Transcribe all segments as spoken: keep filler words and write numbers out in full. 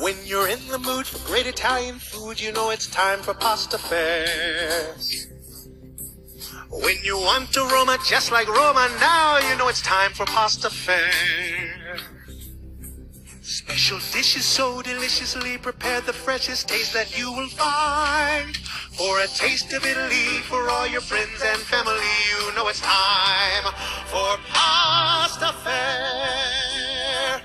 When you're in the mood for great Italian food, you know it's time for Pasta Fair. When you want aroma just like Roma now, you know it's time for Pasta Fair. Special dishes so deliciously prepared, the freshest taste that you will find. For a taste of Italy, for all your friends and family, you know it's time for Pasta Fair.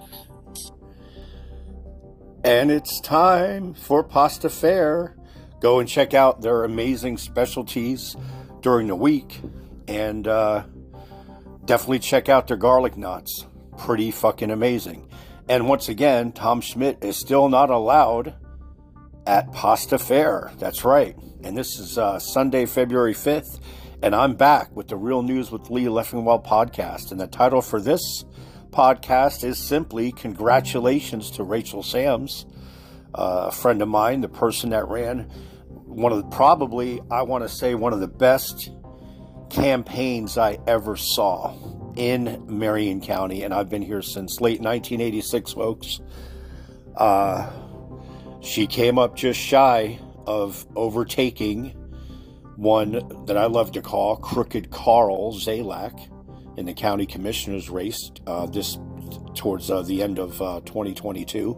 And it's time for Pasta Fair. Go and check out their amazing specialties during the week. And uh, definitely check out their garlic knots. Pretty fucking amazing. And once again, Tom Schmidt is still not allowed at Pasta Fair. That's right. And this is uh, Sunday, February fifth. And I'm back with the Real News with Lee Leffingwell podcast. And the title for this podcast is simply Congratulations to Rachel Sams, uh, a friend of mine, the person that ran one of the, probably, I want to say, one of the best campaigns I ever saw in Marion County. And I've been here since late nineteen eighty-six, folks. Uh, she came up just shy of overtaking one that I love to call Crooked Carl Zalak in the county commissioner's race uh, this towards uh, the end of uh, twenty twenty-two.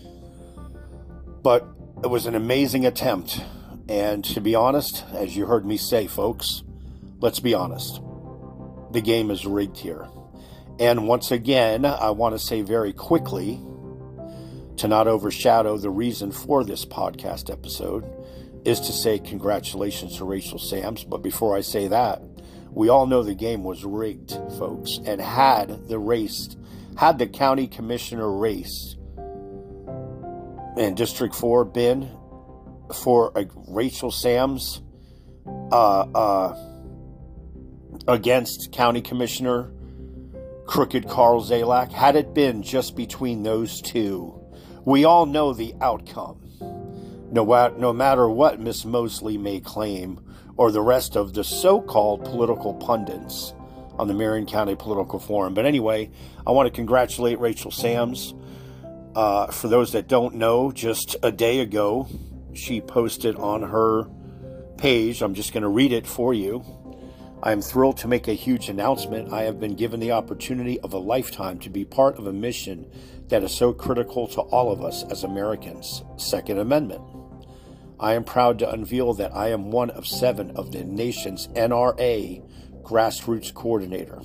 But it was an amazing attempt. And to be honest, as you heard me say, folks, let's be honest. The game is rigged here. And once again, I want to say very quickly, to not overshadow the reason for this podcast episode, is to say congratulations to Rachel Sams. But before I say that, we all know the game was rigged, folks. And had the race, had the county commissioner race in District four been for uh, Rachel Sams uh, uh, against County Commissioner Crooked Carl Zalak, had it been just between those two, we all know the outcome. No, no matter what Miss Mosley may claim, or the rest of the so-called political pundits on the Marion County Political Forum. But anyway, I want to congratulate Rachel Sams. Uh, for those that don't know, just a day ago, she posted on her page, I'm just going to read it for you. I am thrilled to make a huge announcement. I have been given the opportunity of a lifetime to be part of a mission that is so critical to all of us as Americans. Second Amendment. I am proud to unveil that I am one of seven of the nation's N R A grassroots coordinator.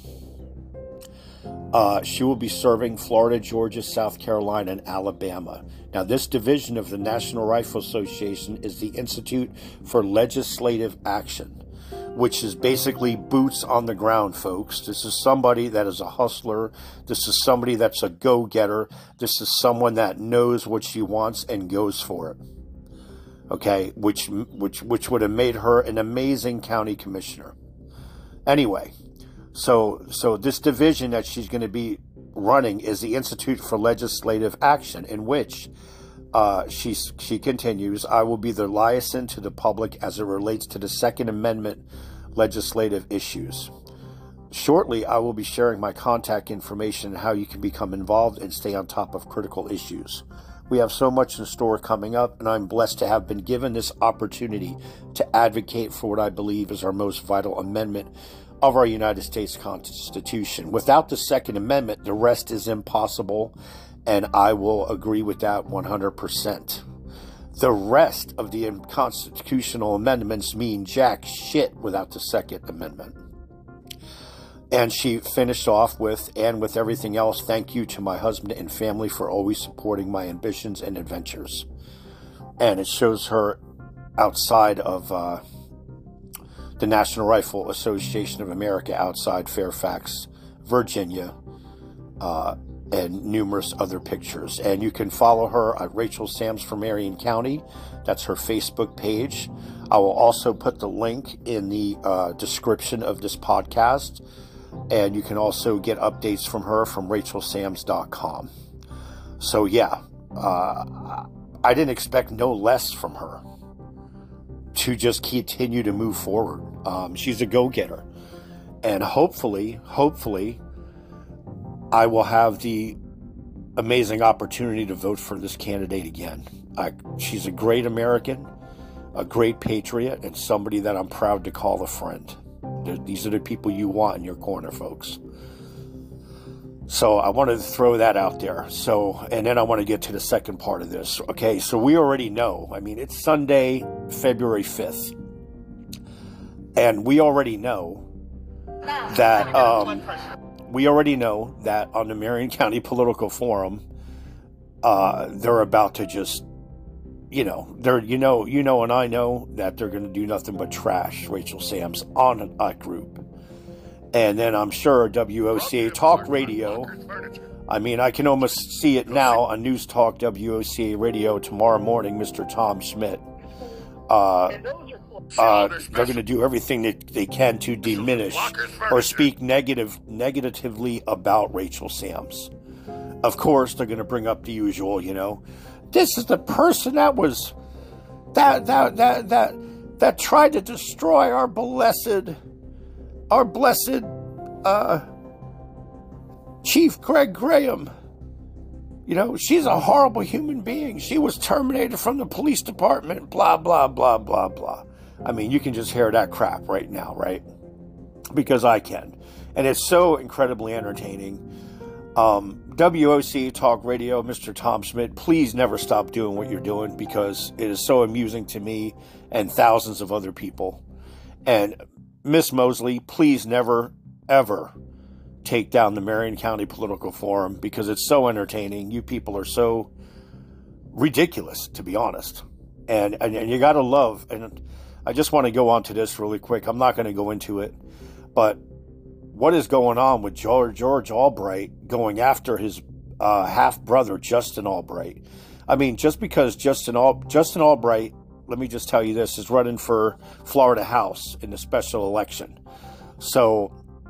Uh, she will be serving Florida, Georgia, South Carolina, and Alabama. Now, this division of the National Rifle Association is the Institute for Legislative Action, which is basically boots on the ground, folks. This is somebody that is a hustler. This is somebody that's a go-getter. This is someone that knows what she wants and goes for it. Okay, which which which would have made her an amazing county commissioner. Anyway, so so this division that she's going to be running is the Institute for Legislative Action, in which uh, she she continues, I will be the liaison to the public as it relates to the Second Amendment legislative issues. Shortly, I will be sharing my contact information and how you can become involved and stay on top of critical issues. We have so much in store coming up, and I'm blessed to have been given this opportunity to advocate for what I believe is our most vital amendment of our United States Constitution. Without the Second Amendment, the rest is impossible, and I will agree with that one hundred percent. The rest of the constitutional amendments mean jack shit without the Second Amendment. And she finished off with, and with everything else, thank you to my husband and family for always supporting my ambitions and adventures. And it shows her outside of uh, the National Rifle Association of America, outside Fairfax, Virginia, uh, and numerous other pictures. And you can follow her at Rachel Sams for Marion County. That's her Facebook page. I will also put the link in the uh, description of this podcast. And you can also get updates from her from rachel sams dot com. So yeah, uh, I didn't expect no less from her to just continue to move forward. Um, she's a go-getter. And hopefully, hopefully, I will have the amazing opportunity to vote for this candidate again. I, she's a great American, a great patriot, and somebody that I'm proud to call a friend. They're, these are the people you want in your corner, folks. So I wanted to throw that out there. So, and then I want to get to the second part of this. Okay, so we already know. I mean, it's Sunday, February fifth. And we already know that, um, we already know that on the Marion County Political Forum, uh, they're about to just, you know, they're, you know, you know, and I know that they're going to do nothing but trash Rachel Sams on a group. And then I'm sure W O C A Talk Radio, I mean, I can almost see it now on News Talk W O C A Radio tomorrow morning, Mister Tom Schmidt. Uh, uh, they're going to do everything that they can to diminish or speak negative, negatively about Rachel Sams. Of course, they're going to bring up the usual, you know, this is the person that was, that, that, that, that, that tried to destroy our blessed... Our blessed uh, Chief Greg Graham. You know, she's a horrible human being. She was terminated from the police department, blah, blah, blah, blah, blah. I mean, you can just hear that crap right now, right? Because I can. And it's so incredibly entertaining. Um, W O C Talk Radio, Mister Tom Schmidt, please never stop doing what you're doing because it is so amusing to me and thousands of other people. And Miss Mosley, please never, ever take down the Marion County Political Forum because it's so entertaining. You people are so ridiculous, to be honest. And and, and you got to love, and I just want to go on to this really quick. I'm not going to go into it, but what is going on with George, George Albright going after his uh, half-brother, Justin Albright? I mean, just because Justin, Al, Justin Albright, let me just tell you this, is running for Florida House in the special election. So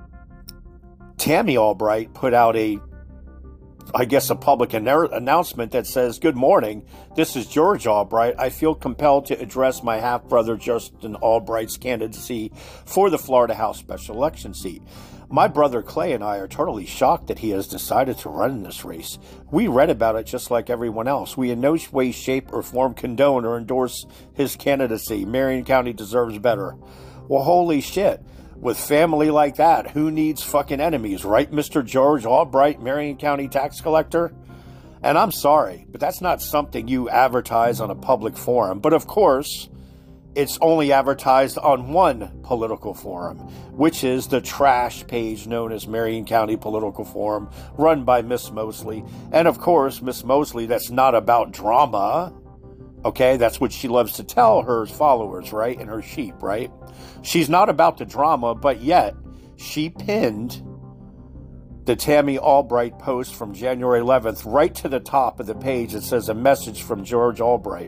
Tammy Albright put out a, I guess, a public an- announcement that says, good morning, this is George Albright. I feel compelled to address my half-brother Justin Albright's candidacy for the Florida House special election seat. My brother Clay and I are totally shocked that he has decided to run in this race. We read about it just like everyone else. We in no way, shape, or form condone or endorse his candidacy. Marion County deserves better. Well, holy shit. With family like that, who needs fucking enemies, right, Mister George Albright, Marion County tax collector? And I'm sorry, but that's not something you advertise on a public forum. But of course, it's only advertised on one political forum, which is the trash page known as Marion County Political Forum, run by Miss Mosley. And of course, Miss Mosley, that's not about drama. Okay, that's what she loves to tell her followers, right? And her sheep, right? She's not about the drama, but yet she pinned the Tammy Albright post from January eleventh right to the top of the page. It says a message from George Albright.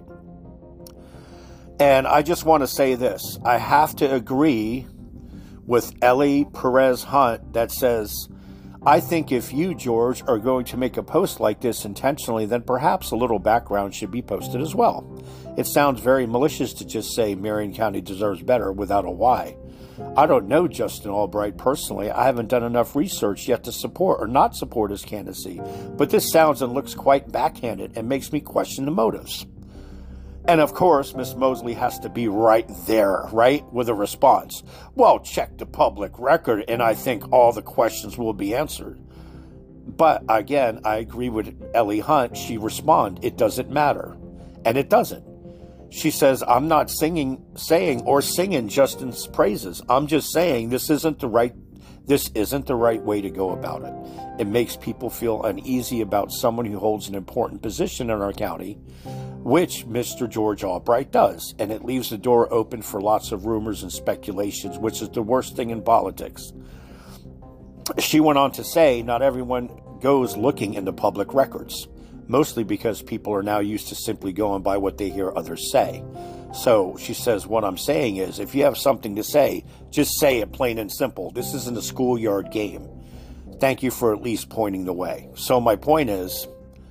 And I just want to say this. I have to agree with Ellie Perez Hunt that says, I think if you, George, are going to make a post like this intentionally, then perhaps a little background should be posted as well. It sounds very malicious to just say Marion County deserves better without a why. I don't know Justin Albright personally. I haven't done enough research yet to support or not support his candidacy. But this sounds and looks quite backhanded and makes me question the motives. And of course, Miss Mosley has to be right there, right, with a response. Well, check the public record, and I think all the questions will be answered. But again, I agree with Ellie Hunt. She responds, it doesn't matter. And it doesn't. She says, I'm not singing, saying or singing Justin's praises. I'm just saying this isn't the right This isn't the right way to go about it. It makes people feel uneasy about someone who holds an important position in our county, which Mister George Albright does, and it leaves the door open for lots of rumors and speculations, which is the worst thing in politics. She went on to say, not everyone goes looking in the public records, mostly because people are now used to simply going by what they hear others say. So she says, what I'm saying is, if you have something to say, just say it plain and simple. This isn't a schoolyard game. Thank you for at least pointing the way. So my point is,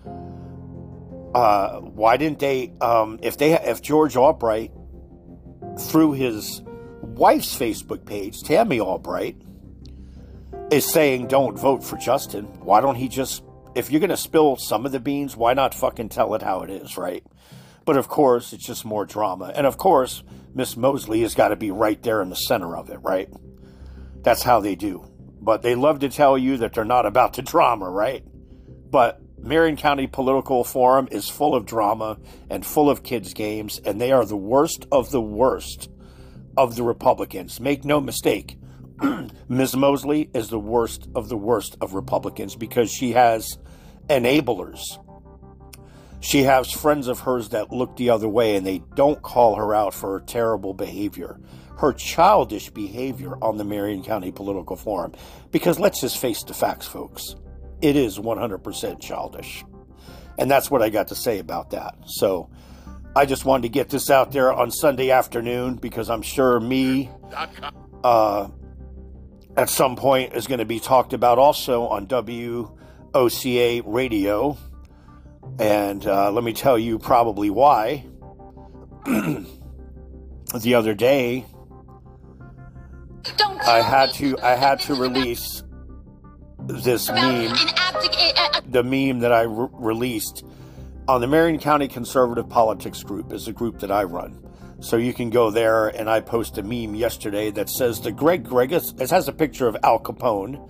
uh, why didn't they, um, if they, if George Albright, through his wife's Facebook page, Tammy Albright, is saying don't vote for Justin, why don't he just if you're going to spill some of the beans, why not fucking tell it how it is, right? But of course, it's just more drama. And of course, Miss Mosley has got to be right there in the center of it, right? That's how they do. But they love to tell you that they're not about the drama, right? But Marion County Political Forum is full of drama and full of kids' games, and they are the worst of the worst of the Republicans. Make no mistake, Miz Mosley is the worst of the worst of Republicans because she has enablers. She has friends of hers that look the other way and they don't call her out for her terrible behavior, her childish behavior on the Marion County Political Forum. Because let's just face the facts, folks. It is one hundred percent childish. And that's what I got to say about that. So I just wanted to get this out there on Sunday afternoon because I'm sure me uh, at some point is going to be talked about also on W O C A radio. And uh, let me tell you probably why. The other day, Don't I had to I had to release this meme, the meme that I re- released on the Marion County Conservative Politics Group is a group that I run. So you can go there, and I posted a meme yesterday that says the Greg Gregus, it has a picture of Al Capone,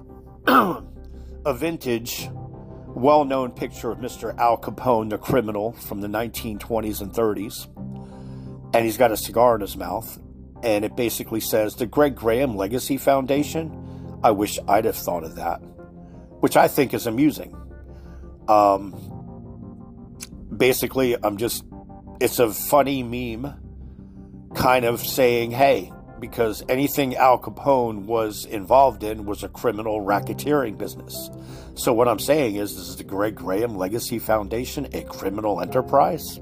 a vintage, well-known picture of Mister Al Capone, the criminal from the nineteen twenties and thirties. And he's got a cigar in his mouth. And it basically says, the Greg Graham Legacy Foundation. I wish I'd have thought of that. Which I think is amusing. Um, basically, I'm just... It's a funny meme. Kind of saying, hey, because anything Al Capone was involved in was a criminal racketeering business. So what I'm saying is, this is the Greg Graham Legacy Foundation a criminal enterprise?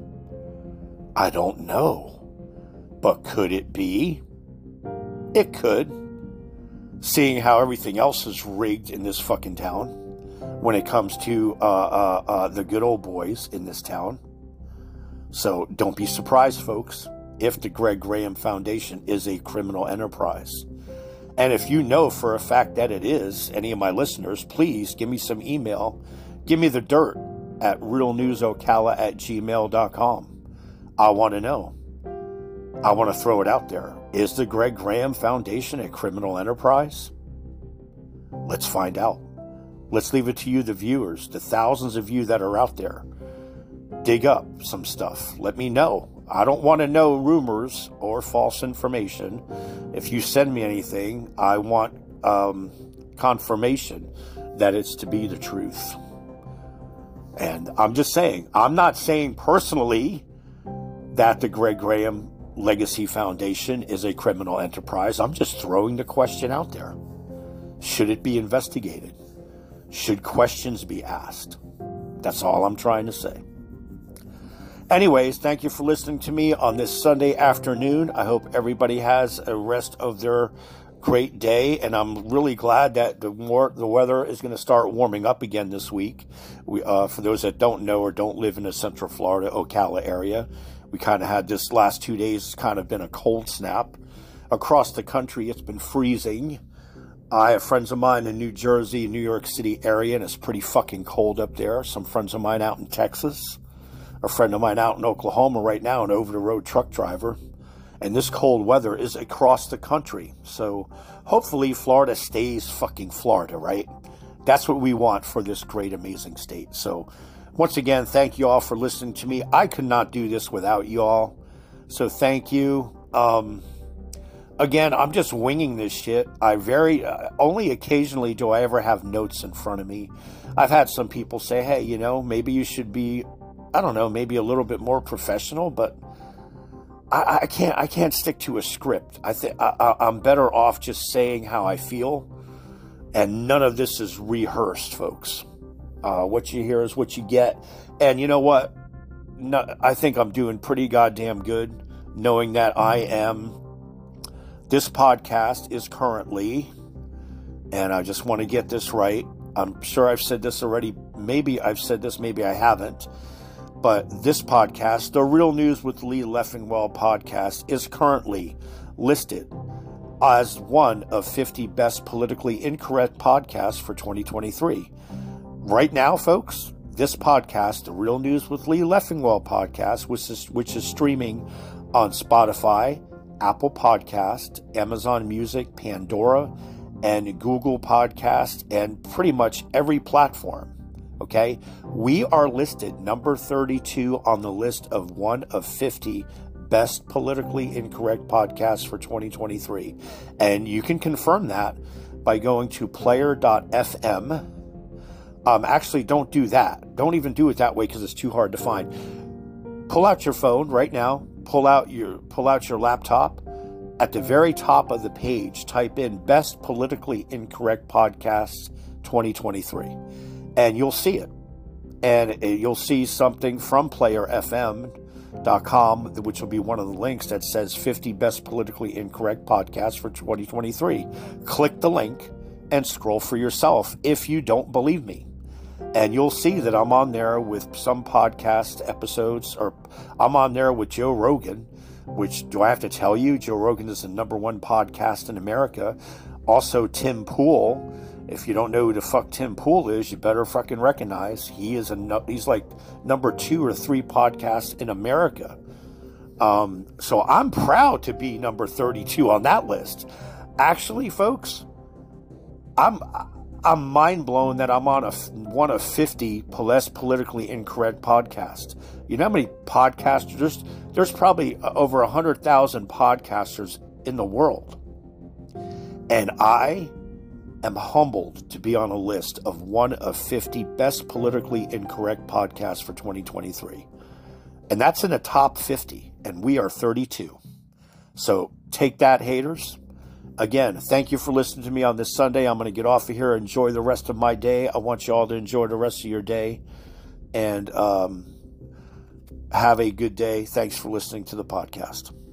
I don't know. But could it be? It could. Seeing how everything else is rigged in this fucking town when it comes to uh, uh, uh, the good old boys in this town. So don't be surprised, folks, if the Greg Graham Foundation is a criminal enterprise. And if you know for a fact that it is, any of my listeners, please give me some email. Give me the dirt at realnewsocala at gmail dot com. I want to know. I want to throw it out there. Is the Greg Graham Foundation a criminal enterprise? Let's find out. Let's leave it to you, the viewers, the thousands of you that are out there. Dig up some stuff. Let me know. I don't want to know rumors or false information. If you send me anything, I want um, confirmation that it's to be the truth. And I'm just saying, I'm not saying personally that the Greg Graham Legacy Foundation is a criminal enterprise. I'm just throwing the question out there. Should it be investigated? Should questions be asked? That's all I'm trying to say. Anyways, thank you for listening to me on this Sunday afternoon. I hope everybody has a rest of their great day, and I'm really glad that the more the weather is going to start warming up again this week. We, uh, for those that don't know or don't live in the Central Florida, Ocala area, we kind of had this last two days, it's kind of been a cold snap. Across the country, it's been freezing. I have friends of mine in New Jersey, New York City area, and it's pretty fucking cold up there. Some friends of mine out in Texas. A friend of mine out in Oklahoma right now, an over-the-road truck driver. And this cold weather is across the country. So hopefully Florida stays fucking Florida, right? That's what we want for this great, amazing state. So once again, thank you all for listening to me. I could not do this without you all. So thank you. Um, again, I'm just winging this shit. I very, uh, only occasionally do I ever have notes in front of me. I've had some people say, hey, you know, maybe you should be, I don't know, maybe a little bit more professional, but I, I can't. I can't stick to a script. I think I'm better off just saying how I feel, and none of this is rehearsed, folks. Uh, what you hear is what you get, and you know what? No, I think I'm doing pretty goddamn good, knowing that I am. This podcast is currently, and I just want to get this right. I'm sure I've said this already. Maybe I've said this. Maybe I haven't. But this podcast, the Real News with Lee Leffingwell podcast, is currently listed as one of fifty best politically incorrect podcasts for twenty twenty-three right now, folks, this podcast, the Real News with Lee Leffingwell podcast, which is, which is streaming on Spotify, Apple Podcast, Amazon Music, Pandora, and Google Podcast, and pretty much every platform. Okay? We are listed number thirty-two on the list of one of fifty best politically incorrect podcasts for twenty twenty-three. And you can confirm that by going to player dot f m. Um, actually, don't do that. Don't even do it that way because it's too hard to find. Pull out your phone right now. Pull out your pull out your laptop. At the very top of the page, type in Best Politically Incorrect Podcasts twenty twenty-three. And you'll see it. And you'll see something from player f m dot com, which will be one of the links that says fifty Best Politically Incorrect Podcasts for twenty twenty-three. Click the link and scroll for yourself if you don't believe me. And you'll see that I'm on there with some podcast episodes, or I'm on there with Joe Rogan, which, do I have to tell you, Joe Rogan is the number one podcast in America. Also, Tim Pool. If you don't know who the fuck Tim Pool is, you better fucking recognize he is a he's like number two or three podcast in America. Um, so I'm proud to be number thirty-two on that list. Actually, folks, I'm I'm mind blown that I'm on a one of fifty less politically incorrect podcasts. You know how many podcasters? There's, there's probably over one hundred thousand podcasters in the world. And I am humbled to be on a list of one of fifty best politically incorrect podcasts for twenty twenty-three. And that's in the top fifty, and we are thirty-two. So take that, haters. Again, thank you for listening to me on this Sunday. I'm going to get off of here and enjoy the rest of my day. I want you all to enjoy the rest of your day. And um, have a good day. Thanks for listening to the podcast.